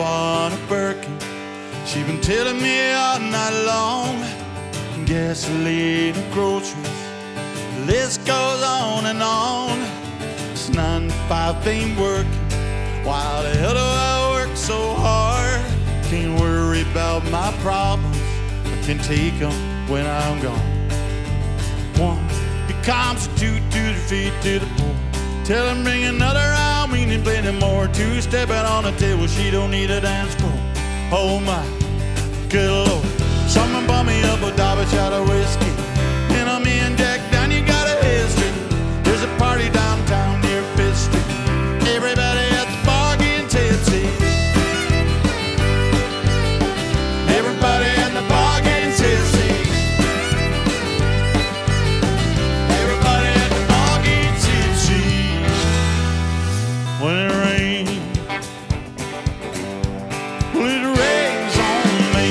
want a Birkin. She's been telling me all night long. Gasoline and groceries, the list goes on and on. It's 9 to 5 ain't working. Why the hell do I work so hard? Can't worry about my problems, I can take them when I'm gone. One becomes a two to the feet to the poor. Tell him bring another round, meaning plenty more. Two stepping on the table, she don't need a dance floor. Oh my, good Lord. Someone bought me up a double shot of whiskey. And I'm in Jack down, you got a history. There's a party downtown near Fifth Street. Everybody at the bar getting tipsy. Everybody at the bar getting tipsy. Everybody at the bar getting tipsy. When it rains, well, it rains on me.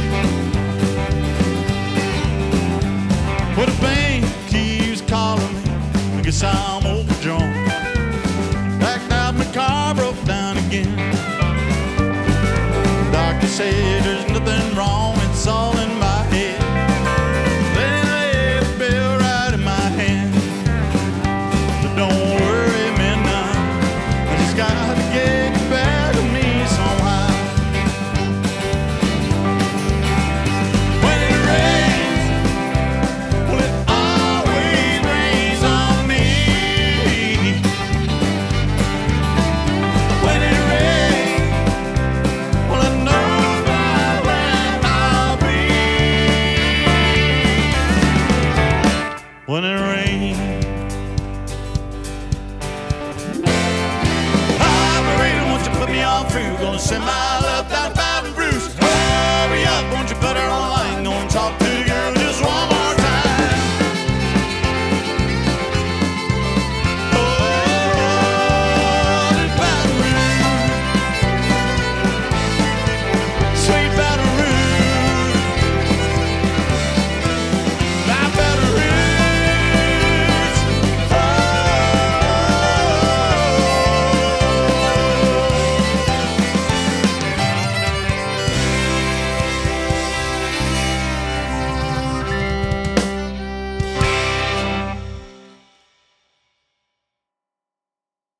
But the bank keeps calling me. I guess I'm overdrawn. Backed out, my car broke down again. Doctor said there's nothing wrong, it's all in my head. Then he laid the bill right in my hand. But don't worry me none, I just got to get back to me somehow. When it rains, well it always rains on me. When it rains, well I know by when I'll be. When it rains, operator, won't you put me on through? Gonna send my